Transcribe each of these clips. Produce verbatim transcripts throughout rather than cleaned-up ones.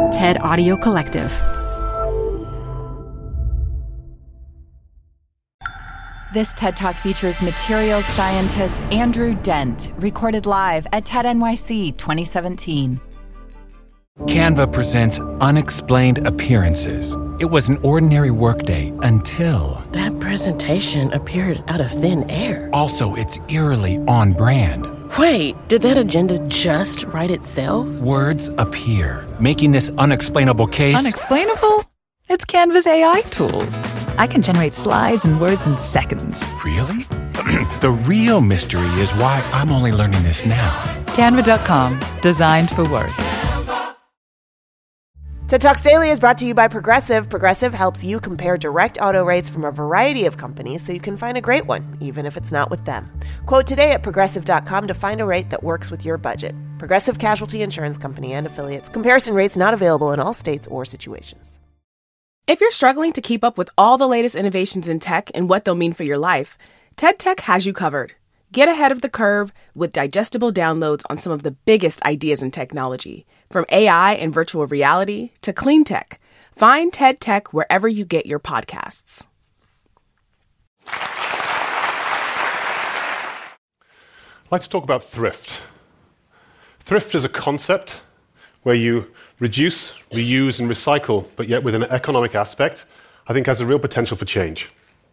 TED Audio Collective. This TED Talk features materials scientist Andrew Dent, recorded live at TED N Y C twenty seventeen. Canva presents Unexplained Appearances. It was an ordinary workday until... That presentation appeared out of thin air. Also, it's eerily on brand. Wait, did that agenda just write itself? Words appear, making this unexplainable case... Unexplainable? It's Canva's A I tools. I can generate slides and words in seconds. Really? The real mystery is why I'm only learning this now. Canva dot com, designed for work. TED Talks Daily is brought to you by Progressive. Progressive helps you compare direct auto rates from a variety of companies so you can find a great one, even if it's not with them. Quote today at progressive dot com to find a rate that works with your budget. Progressive Casualty Insurance Company and Affiliates. Comparison rates not available in all states or situations. If you're struggling to keep up with all the latest innovations in tech and what they'll mean for your life, TED Tech has you covered. Get ahead of the curve with digestible downloads on some of the biggest ideas in technology, from A I and virtual reality to clean tech. Find TED Tech wherever you get your podcasts. I'd like to talk about thrift. Thrift is a concept where you reduce, reuse, and recycle, but yet with an economic aspect, I think has a real potential for change.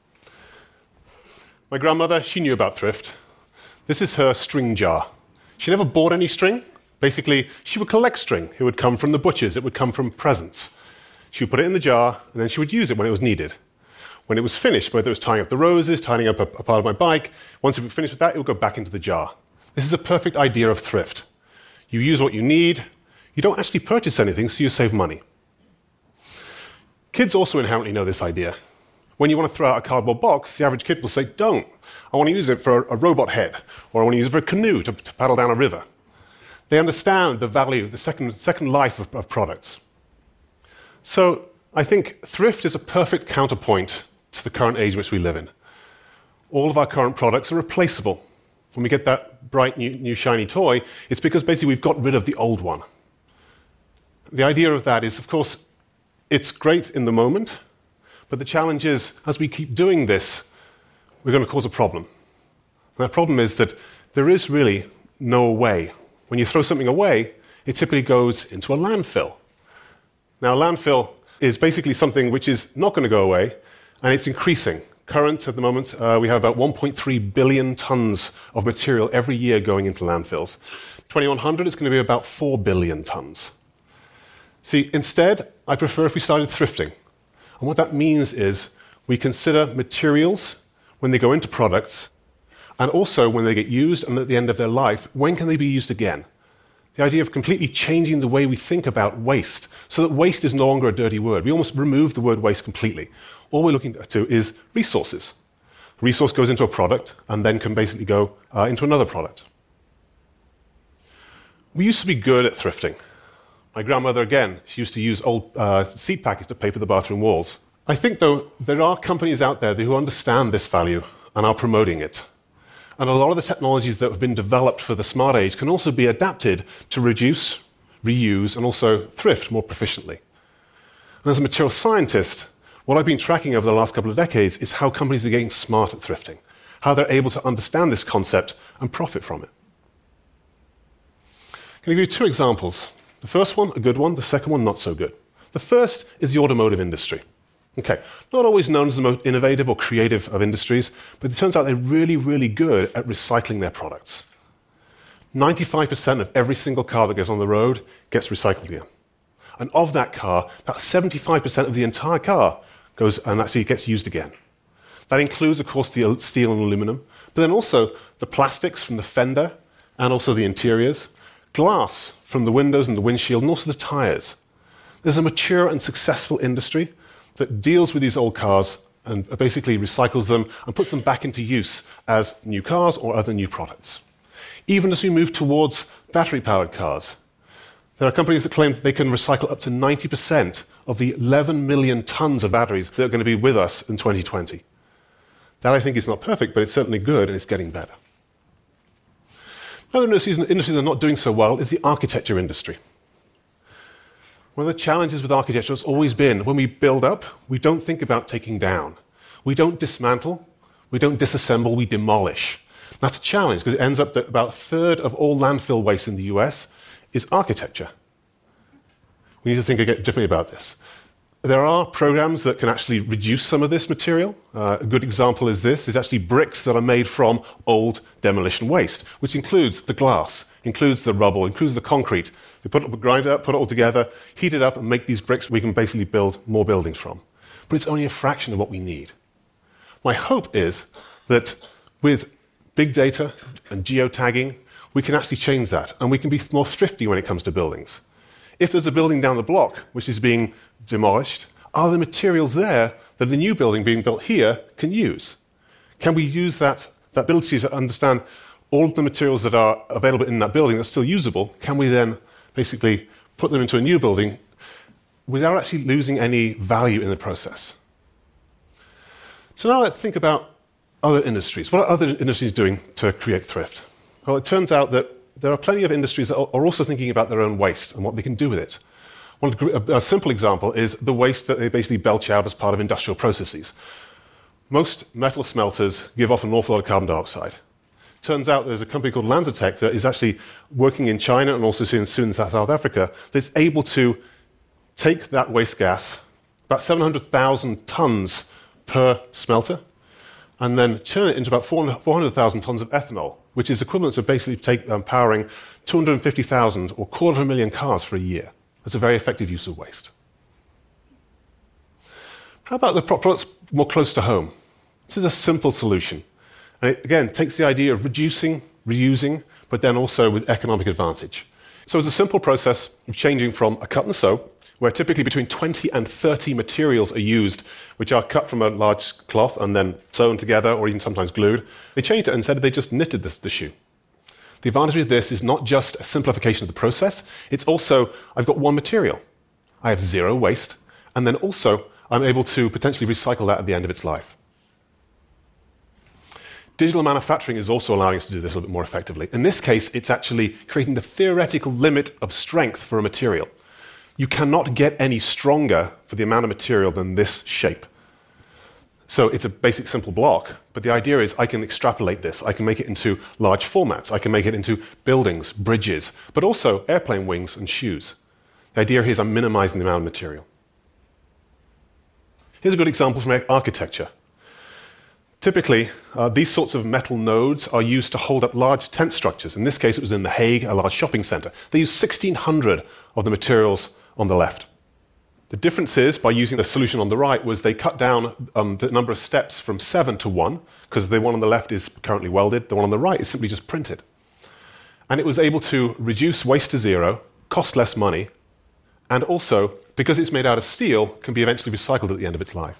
My grandmother, she knew about thrift. This is her string jar. She never bought any string. Basically, she would collect string. It would come from the butchers. It would come from presents. She would put it in the jar, and then she would use it when it was needed. When it was finished, whether it was tying up the roses, tying up a, a part of my bike, once it was finished with that, it would go back into the jar. This is a perfect idea of thrift. You use what you need. You don't actually purchase anything, so you save money. Kids also inherently know this idea. When you want to throw out a cardboard box, the average kid will say, don't. I want to use it for a robot head, or I want to use it for a canoe to, to paddle down a river. They understand the value, the second, second life of, of products. So I think thrift is a perfect counterpoint to the current age in which we live in. All of our current products are replaceable. When we get that bright, new, new shiny toy, it's because basically we've got rid of the old one. The idea of that is, of course, it's great in the moment, but the challenge is, as we keep doing this, we're going to cause a problem. And that problem is that there is really no way. When you throw something away, it typically goes into a landfill. Now, a landfill is basically something which is not going to go away, and it's increasing. Current, at the moment, uh, we have about one point three billion tons of material every year going into landfills. twenty-one hundred is going to be about four billion tons. See, instead, I prefer if we started thrifting. And what that means is we consider materials when they go into products, and also when they get used and at the end of their life, when can they be used again? The idea of completely changing the way we think about waste, so that waste is no longer a dirty word. We almost remove the word waste completely. All we're looking to is resources. A resource goes into a product and then can basically go uh, into another product. We used to be good at thrifting. My grandmother, again, she used to use old uh, seat packets to paper the bathroom walls. I think, though, there are companies out there who understand this value and are promoting it. And a lot of the technologies that have been developed for the smart age can also be adapted to reduce, reuse, and also thrift more proficiently. And as a material scientist, what I've been tracking over the last couple of decades is how companies are getting smart at thrifting, how they're able to understand this concept and profit from it. Can I give you two examples? The first one, a good one. The second one, not so good. The first is the automotive industry. Okay, not always known as the most innovative or creative of industries, but it turns out they're really, really good at recycling their products. ninety-five percent of every single car that goes on the road gets recycled again. And of that car, about seventy-five percent of the entire car goes and actually gets used again. That includes, of course, the steel and aluminum, but then also the plastics from the fender and also the interiors, glass from the windows and the windshield, and also the tires. There's a mature and successful industry that deals with these old cars and basically recycles them and puts them back into use as new cars or other new products. Even as we move towards battery-powered cars, there are companies that claim that they can recycle up to ninety percent of the eleven million tons of batteries that are going to be with us in twenty twenty. That, I think, is not perfect, but it's certainly good and it's getting better. Another industry that are not doing so well is the architecture industry. One of the challenges with architecture has always been when we build up, we don't think about taking down. We don't dismantle, we don't disassemble, we demolish. That's a challenge because it ends up that about a third of all landfill waste in the U S is architecture. We need to think differently about this. There are programs that can actually reduce some of this material. Uh, a good example is this, is actually bricks that are made from old demolition waste, which includes the glass, includes the rubble, includes the concrete. We put it, grind it up, put it all together, heat it up, and make these bricks we can basically build more buildings from. But it's only a fraction of what we need. My hope is that with big data and geotagging, we can actually change that, and we can be more thrifty when it comes to buildings. If there's a building down the block which is being demolished, are there materials there that a new building being built here can use? Can we use that, that ability to understand all of the materials that are available in that building that's still usable? Can we then basically put them into a new building without actually losing any value in the process? So now let's think about other industries. What are other industries doing to create thrift? Well, it turns out that there are plenty of industries that are also thinking about their own waste and what they can do with it. One, a simple example is the waste that they basically belch out as part of industrial processes. Most metal smelters give off an awful lot of carbon dioxide. Turns out there's a company called LanzaTech that is actually working in China and also soon, soon in South Africa that's able to take that waste gas, about seven hundred thousand tons per smelter, and then turn it into about four hundred thousand tons of ethanol, which is equivalent to basically take, um, powering two hundred fifty thousand or quarter of a million cars for a year. That's a very effective use of waste. How about the products more close to home? This is a simple solution. And it, again, takes the idea of reducing, reusing, but then also with economic advantage. So it's a simple process of changing from a cut and sew, where typically between twenty and thirty materials are used, which are cut from a large cloth and then sewn together or even sometimes glued. They changed it and said they just knitted this, the shoe. The advantage of this is not just a simplification of the process, it's also, I've got one material. I have zero waste, and then also I'm able to potentially recycle that at the end of its life. Digital manufacturing is also allowing us to do this a little bit more effectively. In this case, it's actually creating the theoretical limit of strength for a material. You cannot get any stronger for the amount of material than this shape. So it's a basic simple block, but the idea is I can extrapolate this. I can make it into large formats. I can make it into buildings, bridges, but also airplane wings and shoes. The idea here is I'm minimizing the amount of material. Here's a good example from architecture. Typically, uh, these sorts of metal nodes are used to hold up large tent structures. In this case, it was in The Hague, a large shopping center. They used sixteen hundred of the materials on the left. The difference is, by using the solution on the right, was they cut down um, the number of steps from seven to one, because the one on the left is currently welded, the one on the right is simply just printed. And it was able to reduce waste to zero, cost less money, and also, because it's made out of steel, can be eventually recycled at the end of its life.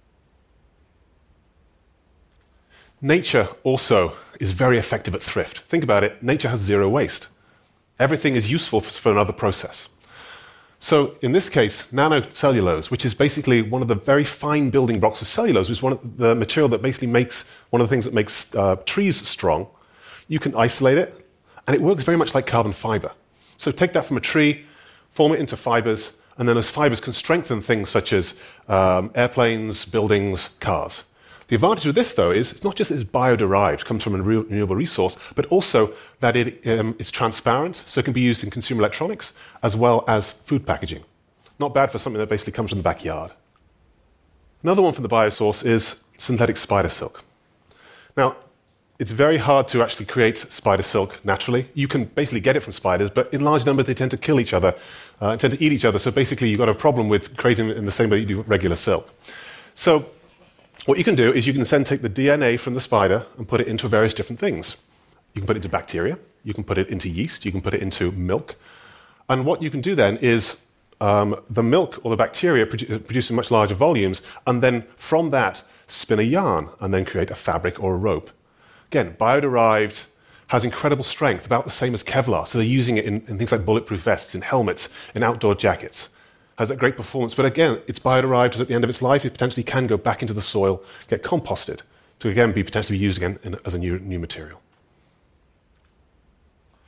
Nature also is very effective at thrift. Think about it, nature has zero waste. Everything is useful for another process. So in this case, nanocellulose, which is basically one of the very fine building blocks of cellulose, which is one of the material that basically makes one of the things that makes uh, trees strong, you can isolate it, and it works very much like carbon fiber. So take that from a tree, form it into fibers, and then those fibers can strengthen things such as um, airplanes, buildings, cars. The advantage of this, though, is it's not just that it's bio-derived, comes from a renewable resource, but also that it um, is transparent, so it can be used in consumer electronics as well as food packaging. Not bad for something that basically comes from the backyard. Another one from the biosource is synthetic spider silk. Now, it's very hard to actually create spider silk naturally. You can basically get it from spiders, but in large numbers they tend to kill each other, uh, tend to eat each other, so basically you've got a problem with creating it in the same way you do regular silk. So what you can do is you can then take the D N A from the spider and put it into various different things. You can put it into bacteria, you can put it into yeast, you can put it into milk. And what you can do then is um, the milk or the bacteria produ- produce in much larger volumes, and then from that spin a yarn and then create a fabric or a rope. Again, bio-derived, has incredible strength, about the same as Kevlar. So they're using it in, in things like bulletproof vests, in helmets, in outdoor jackets. Has that great performance, but again, it's bio-derived, so at the end of its life, it potentially can go back into the soil, get composted, to again be potentially used again in, as a new, new material.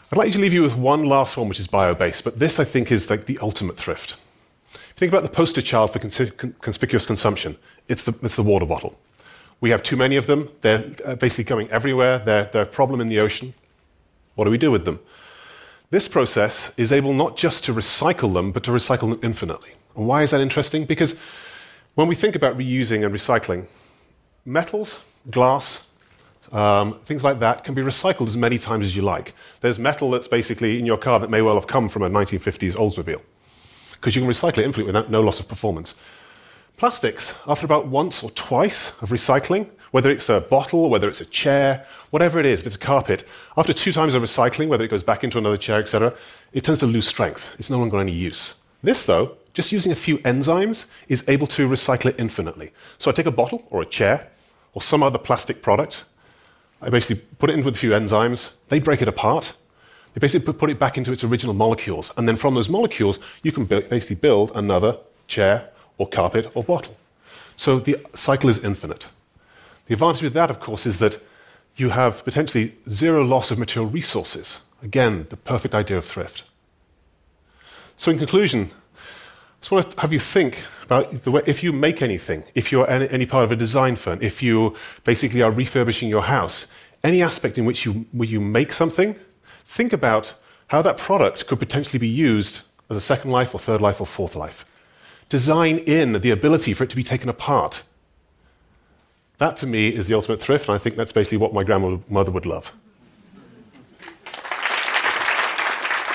I'd like to leave you with one last one, which is bio-based, but this, I think, is like the ultimate thrift. If you think about the poster child for cons- conspicuous consumption, it's the, it's the water bottle. We have too many of them. They're basically going everywhere. They're, they're a problem in the ocean. What do we do with them? This process is able not just to recycle them, but to recycle them infinitely. And why is that interesting? Because when we think about reusing and recycling, metals, glass, um, things like that can be recycled as many times as you like. There's metal that's basically in your car that may well have come from a nineteen fifties Oldsmobile, because you can recycle it infinitely without no loss of performance. Plastics, after about once or twice of recycling, whether it's a bottle, whether it's a chair, whatever it is, if it's a carpet, after two times of recycling, whether it goes back into another chair, et cetera, it tends to lose strength. It's no longer any use. This, though, just using a few enzymes, is able to recycle it infinitely. So I take a bottle or a chair or some other plastic product, I basically put it in with a few enzymes, they break it apart, they basically put it back into its original molecules, and then from those molecules, you can basically build another chair or carpet or bottle. So the cycle is infinite. The advantage with that, of course, is that you have potentially zero loss of material resources. Again, the perfect idea of thrift. So in conclusion, I just want to have you think about the way, if you make anything, if you're any, any part of a design firm, if you basically are refurbishing your house, any aspect in which you, where you make something, think about how that product could potentially be used as a second life or third life or fourth life. Design in the ability for it to be taken apart. That, to me, is the ultimate thrift, and I think that's basically what my grandmother would love.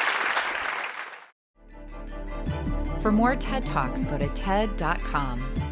For more TED Talks, go to T E D dot com.